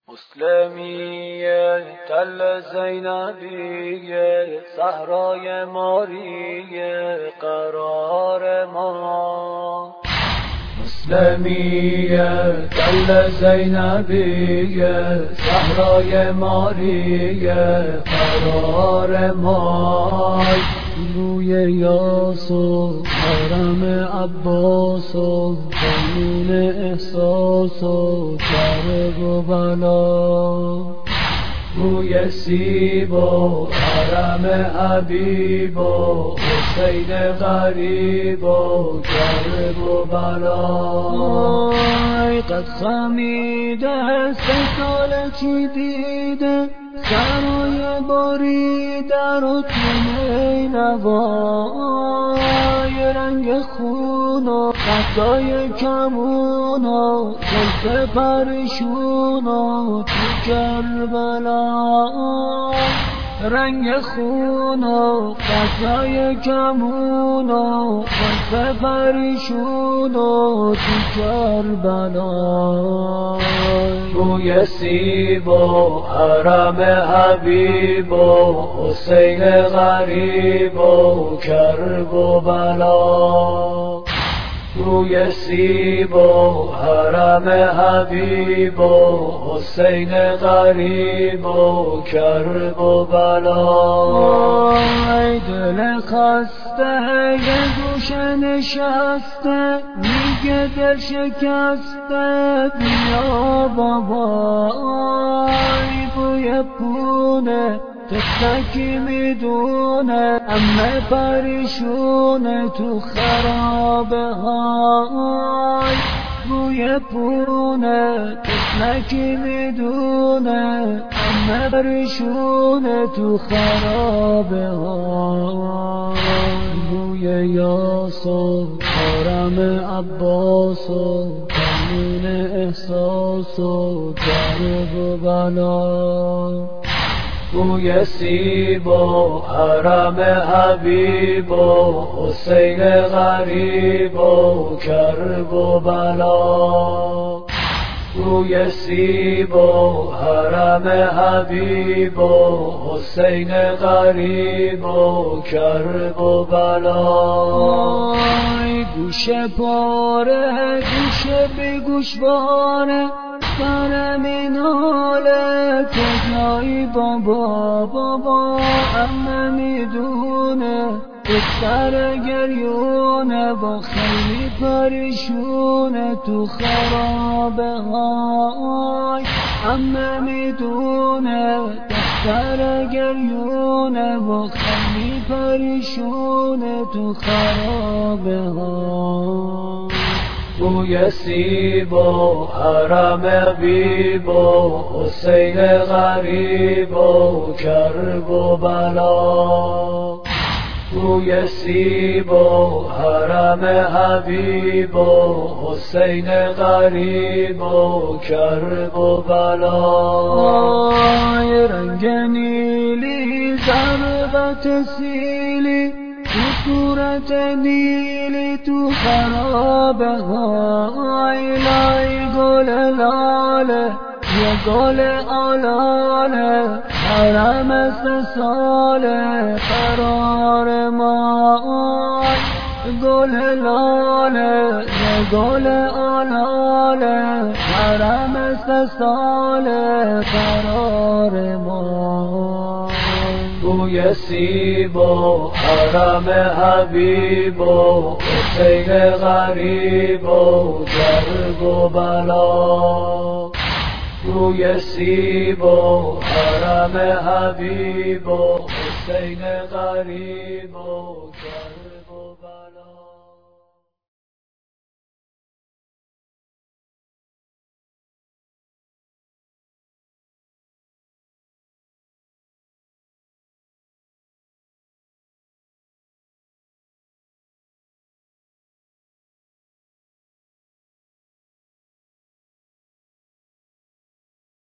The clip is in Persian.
مسلمیه تل زینبیه صحرای ماریه قرار ما. مسلمیه تل زینبیه صحرای ماریه قرار ما. روی یاس و حرم عباس و زمین احساس و کرب و بلا. روی سیب و حرم حبیب و حسین غریب و کرب و بلا. قد خمیده 3 سال چی دیده سرای بریده رو تو نینوای. رنگ خون و خطای کمون و زلف پریشون و تو کربلا. رنگ خون و خطای کمون و زلف پریشون و تو کربلا. روی سیب و حرم حبیب و حسین غریب و کرب و بلا. روی سیب و حرم حبیب و حسین غریب و کرب و بلا. ای دل خسته یه گوشه نشسته میگه دل شکسته بیا بابا. ای بوی پونه تکی میدونه همه پریشونه تو خرابه های. بوی پونه تکی میدونه همه پریشونه تو خرابه های. بوی یاس و حرم عباس و زمین احساس و کرب و بلا. روی سیب و حرم حبیب و حسین غریب و کرب و بلا. روی سیب و حرم حبیب و حسین غریب و کرب و بلا. گوشه پاره گوشه به گوشواره سر میناله کجایی بابا بابا. همه میدونه دختر گریونه با خیلی پریشونه تو خرابه های. همه میدونه دختر گریونه با خیلی پریشونه تو خرابه های. روی سیب و حرم حبیب و حسین غریب و کرب و بلا. روی سیب و حرم حبیب و حسین غریب و کرب و بلا. رنگ نیلی ضربت سیلی تو صورت نیلی تو خرابه های. لای گل لاله یه گل آلاله حرم 3 ساله قرار ما. گل لاله یه گل آلاله حرم 3 ساله قرار ما. روی سیب و حرم حبیب و حسین غریب و کرب و بلا. روی سیب و حرم حبیب و حسین غریب و